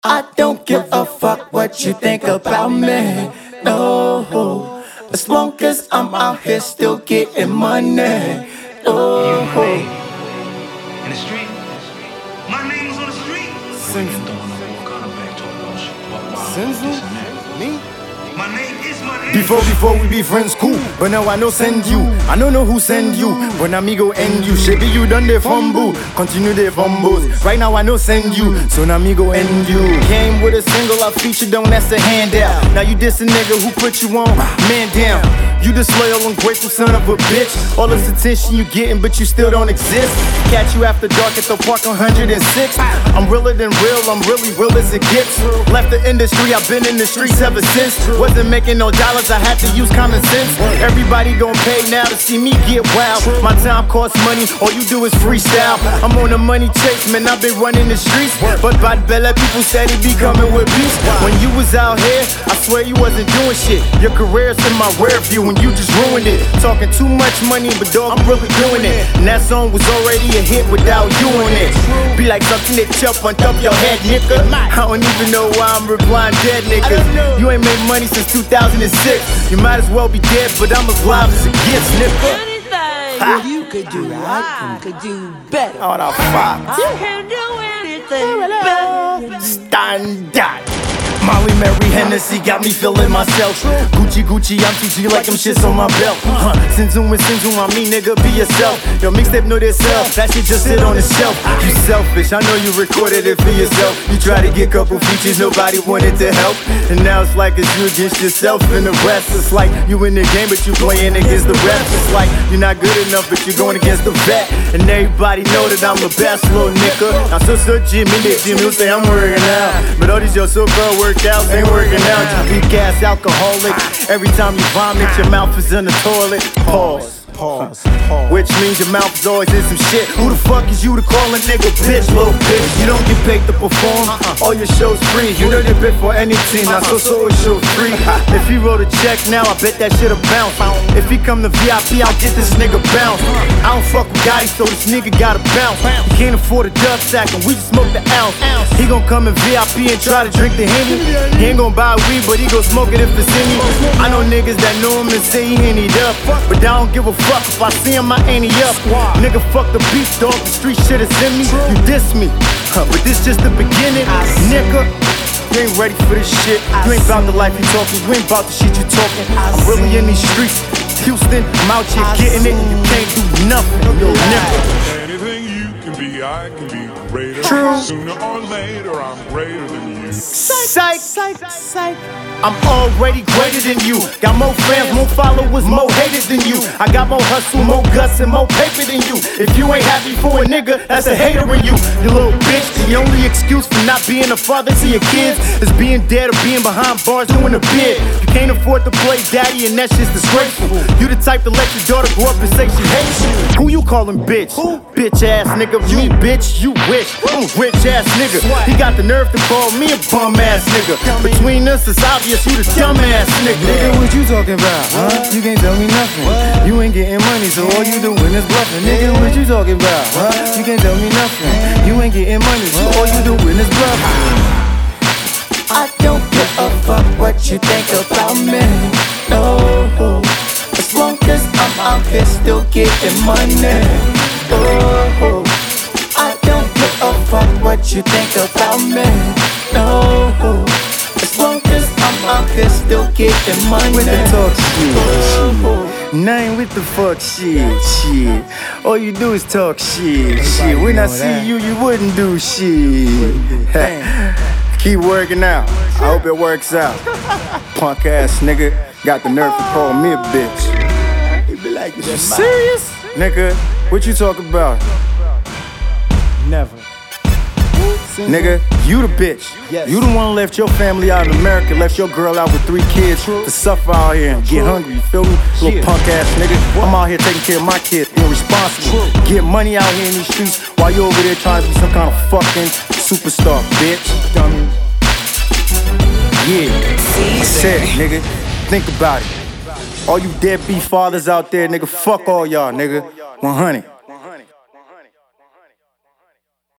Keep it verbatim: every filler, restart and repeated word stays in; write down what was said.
I don't give a fuck what you think about me, no. As long as I'm out here still getting money, oh. In the street, my name was on the street. Sinzu? Me? My name is my name. Before, before we be friends, cool. But now I know send you. I don't know who send you. When amigo end you. Shaby, you done the fumble. Continue the fumbles. Right now I know send you. So now amigo end you. Came with a single I featured on, that's a handout. Now you diss a nigga who put you on. Man down. You this loyal, ungrateful son of a bitch. All this attention you getting, but you still don't exist. Catch you after dark at the park one hundred six. I'm realer than real, I'm really real as it gets. Left the industry, I've been in the streets ever since. Wasn't making no dollars, I had to use common sense. Everybody gon' pay now to see me get wild. My time costs money, all you do is freestyle. I'm on a money chase, man, I've been running the streets. But by the Bella, people said he be coming with peace. When you was out here, I swear you wasn't doing shit. Your career's in my rear view and you just ruined it. Talking too much money, but dog, I'm really doing it. And that song was already a hit without you on it. Be like something that jump on top of your head, nigga. I don't even know why I'm replying dead, nigga. You ain't made money since two thousand six. You might as well be dead, but I'm as live as it gets, nigga. Anything you could do, I could do better. On a fox. You can do anything better. Standard. Molly Mary Hennessy got me feeling myself. Gucci Gucci, I'm T G like them shits on my belt. Huh. Sinzu and Sinzu on me, nigga, be yourself. Yo, mixtape know this self, that shit just sit on the shelf. You selfish, I know you recorded it for yourself. You try to get couple features, nobody wanted to help. And now it's like it's you against yourself and the rest. It's like you in the game, but you playing against the refs. It's like you're not good enough, but you're going against the vet. And everybody know that I'm the best, little nigga. Now so so Jimmy, Jimmy will say I'm working out. But all these your so-called workouts ain't working out. You weak ass alcoholic. Every time you vomit, your mouth is in the toilet. Pause. Pause. Pause. Which means your mouth is always in some shit. Who the fuck is you to call a nigga bitch, little bitch? You don't get paid to perform. All your shows free. You don't get paid for any team. Now so so is show free. If he wrote a check now, I bet that shit'll bounce. If he come to V I P, I'll get this nigga bounce. I don't fuck with Gotti, so this nigga gotta bounce. He can't afford a dub sack and we just smoke the ounce. He gon' come in V I P and try to drink the Henny. He ain't gon' buy weed, but he gon' smoke it if it's any. I know niggas that know him and say he hennied up, but I don't give a fuck if I see him, I ain't he up. Nigga, fuck the beef, dog, the street shit is in me. You diss me, huh, but this just the beginning. Nigga, you ain't ready for this shit. You ain't about the life you talking, you ain't about the shit you talking. I'm really in these streets, Houston, I'm out here getting it. You can't do nothing, yo, nigga. Anything you can be, I can be greater. True. Sooner or later, I'm greater than you. Psych, psych, psych. I'm already greater than you. Got more fans, more followers, more haters than you. I got more hustle, more guts, and more paper than you. If you ain't happy for a nigga, that's a hater in you. You little bitch. The only excuse for not being a father to your kids is being dead or being behind bars doing a bid. You can't afford to play daddy, and that shit's disgraceful. You the type to let your daughter grow up and say she hates you. Who you calling bitch? Who? Bitch ass nigga. Me bitch, you wish. I'm a rich ass nigga. He got the nerve to call me a bum ass nigga. Between us, it's obvious you the dumb ass nigga. Nigga, what you talking about, huh? You can't tell me nothing. You ain't getting money, so all you doing is bluffing. Nigga, what you talking about, huh? You can't tell me nothing. You ain't getting money, so all you doing is bluffing. I don't give a fuck what you think about me, no. As long as I'm out here still getting money, oh. I don't give a fuck what you think about me, no. As long as I'm out here still getting money. With the talk shit, shit. Nine with the fuck shit, shit. All you do is talk shit, shit. When I see you, you wouldn't do shit. Keep working out. I hope it works out. Punk ass nigga got the nerve to call me a bitch. You be like, You serious? Nigga, what you talking about? Never. Nigga, you the bitch. Yes. You the one left your family out in America, left your girl out with three kids to suffer out here and get hungry, you feel me? Little Yeah. punk ass nigga. I'm out here taking care of my kids, being responsible. Get money out here in these streets while you over there trying to be some kind of fucking superstar, bitch. Dummy. Yeah. I said it, nigga. Think about it. All you deadbeat fathers out there, nigga, fuck all y'all, nigga. one hundred.